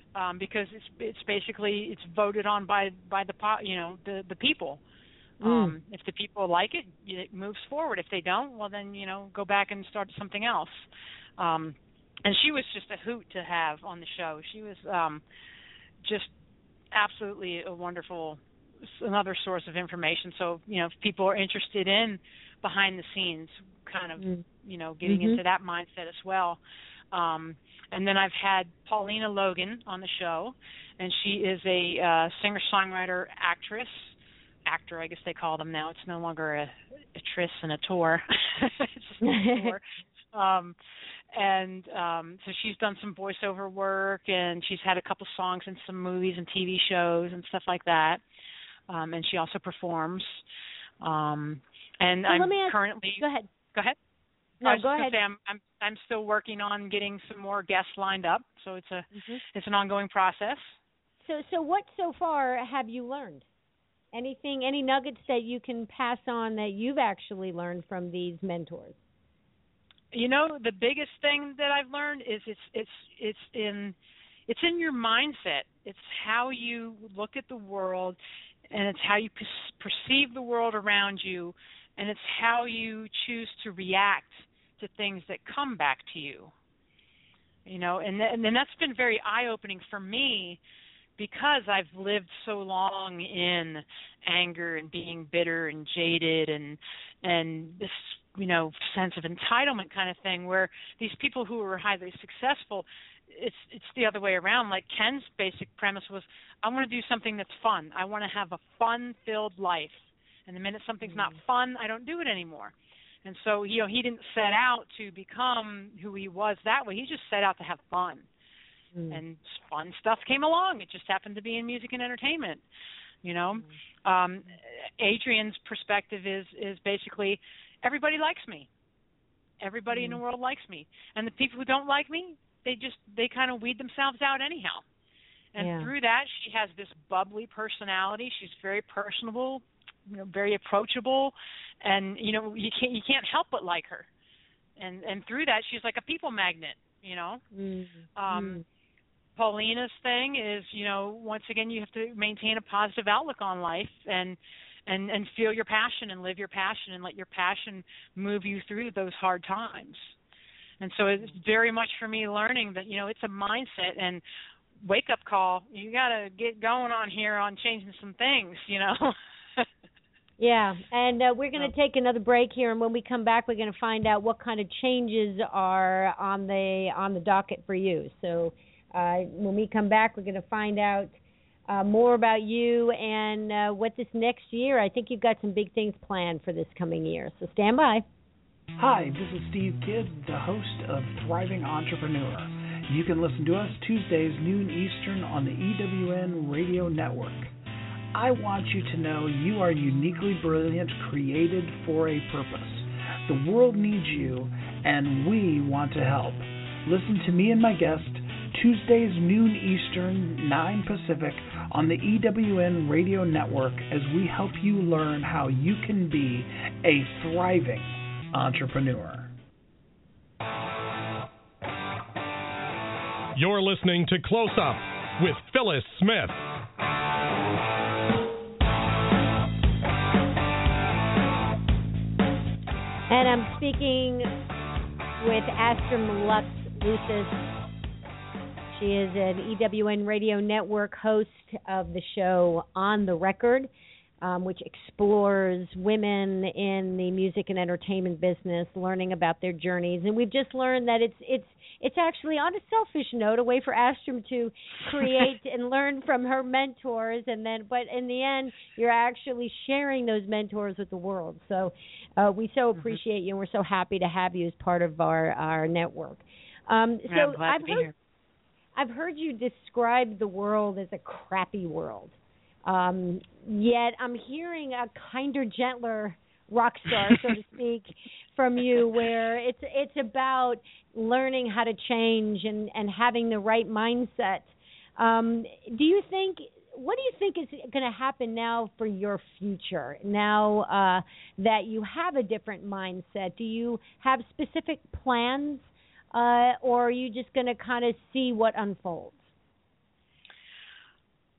um, because it's it's basically it's voted on by by the po- you know the the people. Mm. Um, if the people like it, it moves forward. If they don't, well then you know go back and start something else. Um, and she was just a hoot to have on the show. She was um, just absolutely a wonderful another source of information. So you know if people are interested in behind the scenes, kind of mm. you know getting mm-hmm. into that mindset as well. Um, and then I've had Paulina Logan on the show, and she is a uh, singer-songwriter, actress. Actor, I guess they call them now. It's no longer a, a tris and a tour. It's just a tour. Um, and um, so she's done some voiceover work, and she's had a couple songs in some movies and T V shows and stuff like that. Um, and she also performs. Um, and so I'm let me ask, currently. Go ahead. Go ahead. No, I was go just ahead. Say I'm, I'm I'm still working on getting some more guests lined up. So it's a Mm-hmm. it's an ongoing process. So so what so far have you learned? Anything, any nuggets that you can pass on that you've actually learned from these mentors? You know, the biggest thing that I've learned is it's it's it's in it's in your mindset. It's how you look at the world, and it's how you per- perceive the world around you, and it's how you choose to react to things that come back to you. You know, and th- and then that's been very eye-opening for me, because I've lived so long in anger and being bitter and jaded and and this, you know, sense of entitlement kind of thing, where these people who are highly successful, it's it's the other way around. Like Ken's basic premise was, I want to do something that's fun. I want to have a fun-filled life. And the minute something's not fun, I don't do it anymore. And so, you know, he didn't set out to become who he was that way. He just set out to have fun. Mm. And fun stuff came along. It just happened to be in music and entertainment, you know. Mm. Um, Adrian's perspective is is basically, everybody likes me. Everybody mm. in the world likes me. And the people who don't like me, they just, they kind of weed themselves out anyhow. And yeah. through that, she has this bubbly personality. She's very personable, you know, very approachable, and you know, you can't you can't help but like her. And and through that, she's like a people magnet, you know. Mm. Um, mm. Paulina's thing is, you know, once again, you have to maintain a positive outlook on life and and and feel your passion and live your passion and let your passion move you through those hard times. And so it's very much for me learning that, you know, it's a mindset and wake up call. You got to get going on here on changing some things, you know. Yeah, and uh, we're going to take another break here, and when we come back, we're going to find out what kind of changes are on the on the docket for you. So uh, when we come back, we're going to find out uh, more about you and uh, what this next year. I think you've got some big things planned for this coming year, so stand by. Hi, this is Steve Kidd, the host of Thriving Entrepreneur. You can listen to us Tuesdays, noon Eastern on the E W N Radio Network. I want you to know you are uniquely brilliant, created for a purpose. The world needs you, and we want to help. Listen to me and my guest Tuesdays, noon Eastern, nine Pacific on the E W N Radio Network as we help you learn how you can be a thriving entrepreneur. You're listening to Close Up with Phyllis Smith. And I'm speaking with Astrum Lux Lucis. She is an E W N Radio Network host of the show On the Record, um, which explores women in the music and entertainment business, learning about their journeys. And we've just learned that it's it's it's actually, on a selfish note, a way for Astrum to create and learn from her mentors. And then, but in the end, you're actually sharing those mentors with the world. So uh, we so appreciate you, and we're so happy to have you as part of our our network. Um, so I'm glad I've to be heard, here. I've heard you describe the world as a crappy world. Um, yet I'm hearing a kinder, gentler rock star, so to speak, from you, where it's it's about learning how to change and, and having the right mindset. Um, do you think, what do you think is going to happen now for your future, now uh, that you have a different mindset? Do you have specific plans, uh, or are you just going to kind of see what unfolds?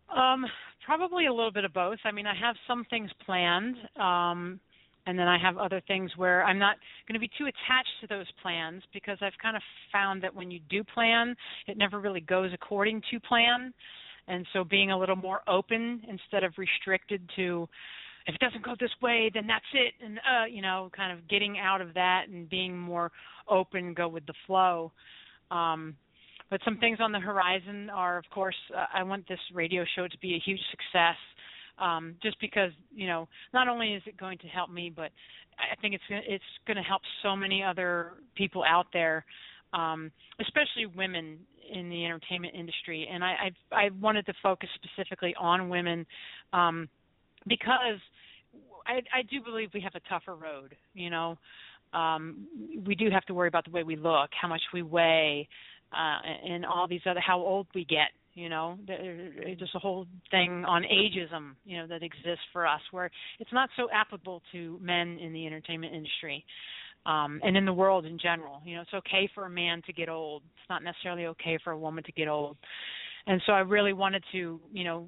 Um, probably a little bit of both. I mean, I have some things planned, um, and then I have other things where I'm not going to be too attached to those plans, because I've kind of found that when you do plan, it never really goes according to plan. And so being a little more open instead of restricted to, if it doesn't go this way, then that's it. And, uh, you know, kind of getting out of that and being more open, go with the flow. Um, but some things on the horizon are, of course, uh, I want this radio show to be a huge success, um, just because, you know, not only is it going to help me, but I think it's it's going to help so many other people out there, um, especially women in the entertainment industry. And I, I, I wanted to focus specifically on women, um, because I, I do believe we have a tougher road. You know, um, we do have to worry about the way we look, how much we weigh, uh, and all these other, how old we get. You know, there's just a whole thing on ageism, you know, that exists for us, where it's not so applicable to men in the entertainment industry, um, and in the world in general. You know, it's okay for a man to get old. It's not necessarily okay for a woman to get old. And so I really wanted to, you know,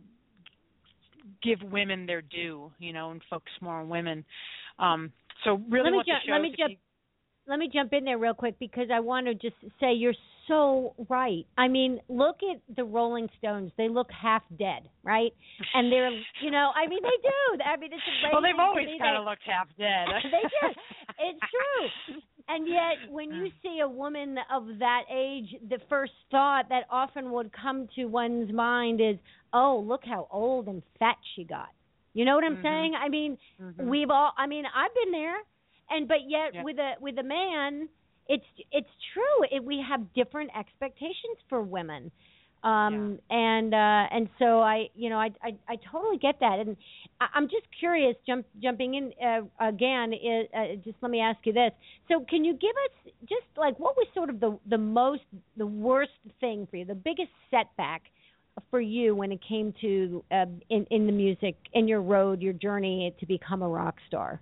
give women their due, you know, and focus more on women. Um, so really let me want ju- the show let me to jump. keep... Let me jump in there real quick, because I want to just say you're so right. I mean, look at the Rolling Stones. They look half dead, right? And they're, you know, I mean, they do. I mean, it's amazing. Well, they've always to me kind that- of looked half dead. They do. It's true. And yet, when you see a woman of that age, the first thought that often would come to one's mind is, oh, look how old and fat she got. You know what I'm Mm-hmm. saying? I mean, Mm-hmm. we've all, I mean, I've been there. And but yet Yeah. with a with a man, it's it's true. It, we have different expectations for women, um, yeah. and uh, and so I you know I, I I totally get that. And I, I'm just curious, jump jumping in uh, again. Is, uh, just let me ask you this. So can you give us just like what was sort of the the most the worst thing for you, the biggest setback for you when it came to uh, in in the music, in your road, your journey to become a rock star?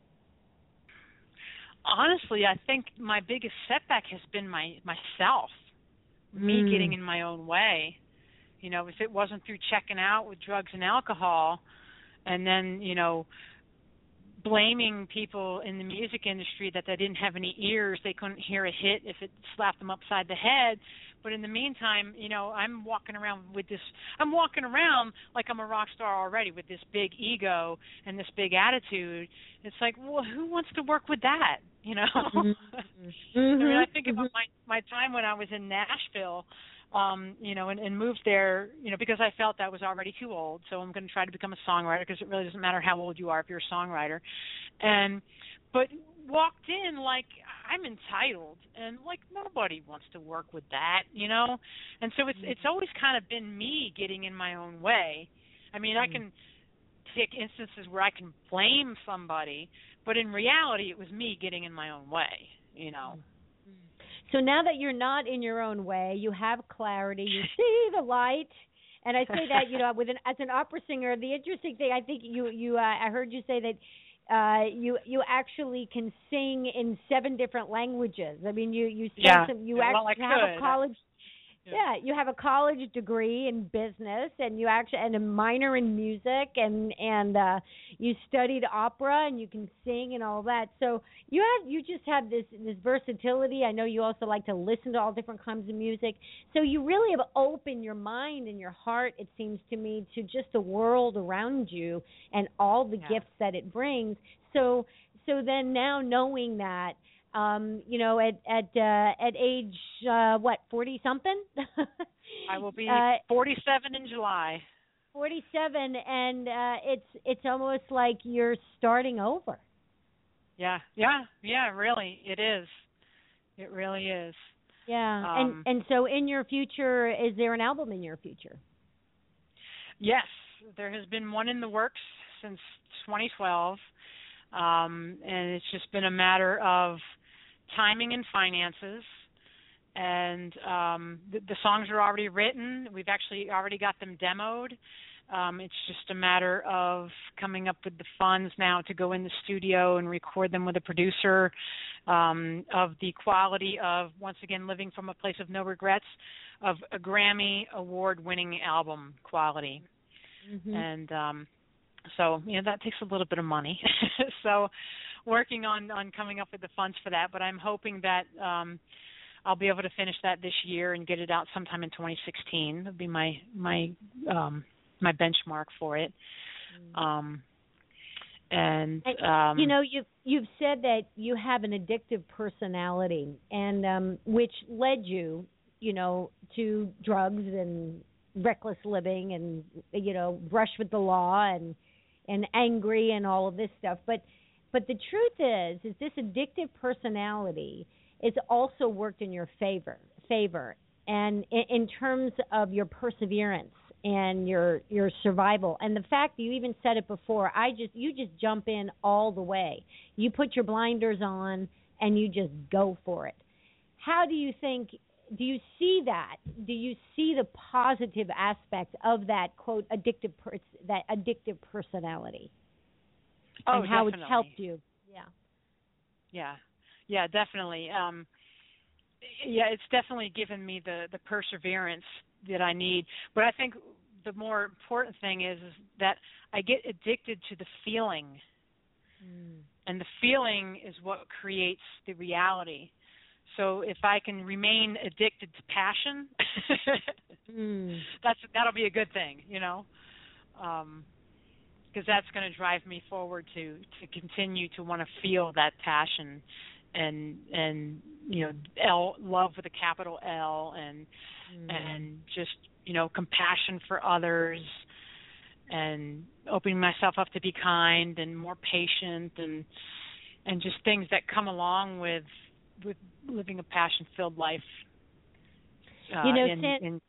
Honestly, I think my biggest setback has been my myself, mm. me getting in my own way. You know, if it wasn't through checking out with drugs and alcohol, and then, you know, blaming people in the music industry that they didn't have any ears, they couldn't hear a hit if it slapped them upside the head. But in the meantime, you know, I'm walking around with this, I'm walking around like I'm a rock star already with this big ego and this big attitude. It's like, well, who wants to work with that, you know? Mm-hmm. I mean, I think about my, my time when I was in Nashville, um, you know, and, and moved there, you know, because I felt I was already too old. So I'm going to try to become a songwriter, because it really doesn't matter how old you are if you're a songwriter. And, but walked in like I'm entitled, and like nobody wants to work with that, you know. And so it's it's always kind of been me getting in my own way. I mean, I can take instances where I can blame somebody, but in reality, it was me getting in my own way, you know. So now that you're not in your own way, you have clarity, you see the light. And I say that, you know, with an, as an opera singer, the interesting thing, I think you you uh, I heard you say that Uh, you you actually can sing in seven different languages. I mean, you you yeah. some, you well, actually I have could. a college. Yeah. yeah, you have a college degree in business, and you actually and a minor in music, and and uh, you studied opera, and you can sing and all that. So you have you just have this this versatility. I know you also like to listen to all different kinds of music. So you really have opened your mind and your heart, it seems to me, to just the world around you and all the yeah. gifts that it brings. So so then now knowing that. Um, you know, at at uh, at age uh, what, forty something? I will be uh, forty-seven in July. Forty-seven, and uh, it's it's almost like you're starting over. Yeah, yeah, yeah. Really, it is. It really is. Yeah, um, and and so in your future, is there an album in your future? Yes, there has been one in the works since twenty twelve, um, and it's just been a matter of timing and finances. And um, the, the songs are already written. We've actually already got them demoed. Um, it's just a matter of coming up with the funds now to go in the studio and record them with a producer, um, of the quality of, once again, Living from a Place of No Regrets, of a Grammy award-winning album quality. mm-hmm. and um, so you know that takes a little bit of money. So working on on coming up with the funds for that, but I'm hoping that um, I'll be able to finish that this year and get it out sometime in twenty sixteen. That'll be my my um, my benchmark for it. Mm. Um, And um, you know, you've you've said that you have an addictive personality, and um, which led you, you know, to drugs and reckless living, and you know, brush with the law, and and angry, and all of this stuff. But but the truth is, is this addictive personality is also worked in your favor favor, and in, in terms of your perseverance and your your survival, and the fact that you even said it before, I just you just jump in all the way. You put your blinders on and you just go for it. How do you think? Do you see that? Do you see the positive aspect of that quote addictive per, that addictive personality? Oh, and how definitely. it's helped you? Yeah. Yeah. Yeah, definitely. Um, yeah, it's definitely given me the the perseverance that I need. But I think the more important thing is, is that I get addicted to the feeling. Mm. And the feeling is what creates the reality. So if I can remain addicted to passion, mm. that's that'll be a good thing, you know, um, because that's going to drive me forward to, to continue to want to feel that passion and and you know L, love with a capital L, and mm. and just you know compassion for others, and opening myself up to be kind and more patient, and and just things that come along with with living a passion-filled life. Uh, you know, in, San- in,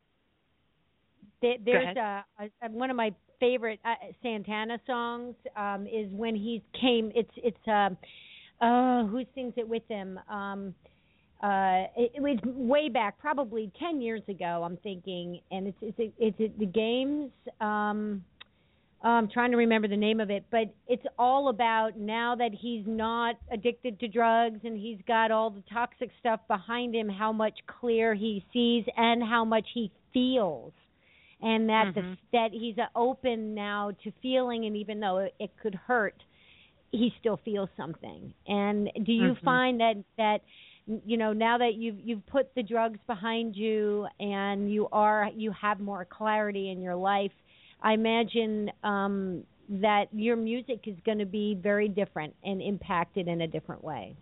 there, there's a, a, one of my favorite uh, Santana songs um, is when he came. It's it's. Uh, Uh, who sings it with him? Um, uh, it, it was way back, probably ten years ago. I'm thinking, and it's it's it, it's it the games. Um, I'm trying to remember the name of it, but it's all about now that he's not addicted to drugs and he's got all the toxic stuff behind him, how much clearer he sees and how much he feels, and that mm-hmm. the, that he's open now to feeling, and even though it, it could hurt, he still feels something. And do you mm-hmm. find that that you know now that you've you've put the drugs behind you and you are you have more clarity in your life, I imagine um, that your music is going to be very different and impacted in a different way.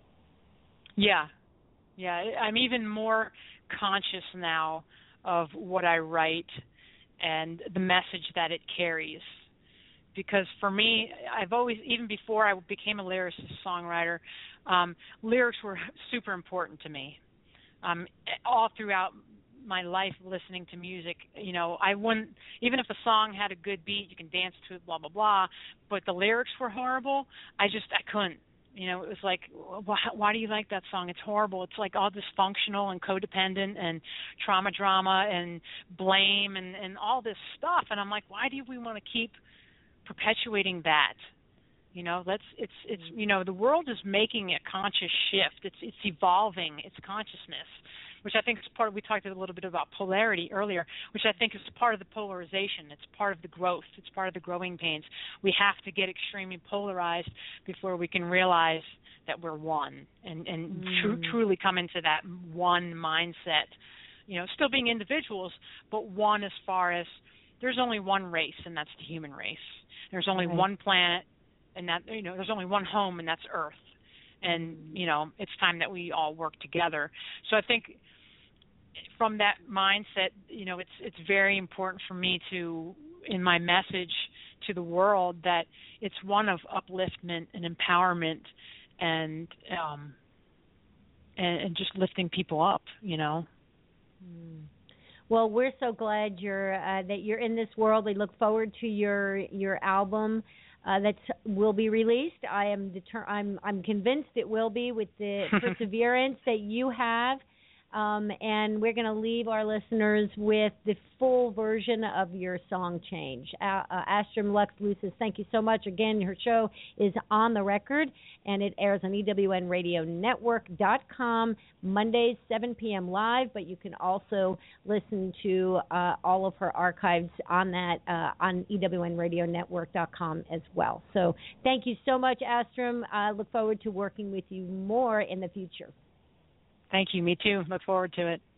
Yeah, yeah. I'm even more conscious now of what I write and the message that it carries. Because for me, I've always, even before I became a lyricist, songwriter, um, lyrics were super important to me. Um, all throughout my life, listening to music, you know, I wouldn't, even if a song had a good beat, you can dance to it, blah, blah, blah, but the lyrics were horrible, I just, I couldn't. You know, it was like, why, why do you like that song? It's horrible. It's like all dysfunctional and codependent and trauma drama and blame and, and all this stuff. And I'm like, why do we want to keep perpetuating that? You know, let's it's it's you know, the world is making a conscious shift. It's it's evolving its consciousness, which I think is part of, we talked a little bit about polarity earlier, which I think is part of the polarization. It's part of the growth. It's part of the growing pains. We have to get extremely polarized before we can realize that we're one and and mm. tr- truly come into that one mindset. You know, still being individuals, but one as far as there's only one race, and that's the human race. There's only right. one planet, and that you know, there's only one home, and that's Earth. And you know, it's time that we all work together. So I think from that mindset, you know, it's it's very important for me to, in my message to the world, that it's one of upliftment and empowerment, and um, and, and just lifting people up. You know. Mm. Well, we're so glad you're uh, that you're in this world. We look forward to your your album uh, that will be released. I am deter- I'm I'm convinced it will be, with the perseverance that you have. um, and we're going to leave our listeners with the full version of your song Change. Uh, uh, Astrum Lux Lucis, thank you so much. Again, her show is On the Record, and it airs on E W N radio network dot com, Mondays, seven p.m. live, but you can also listen to uh, all of her archives on that uh, on E W N radio network dot com as well. So thank you so much, Astrum. I look forward to working with you more in the future. Thank you. Me too. Look forward to it.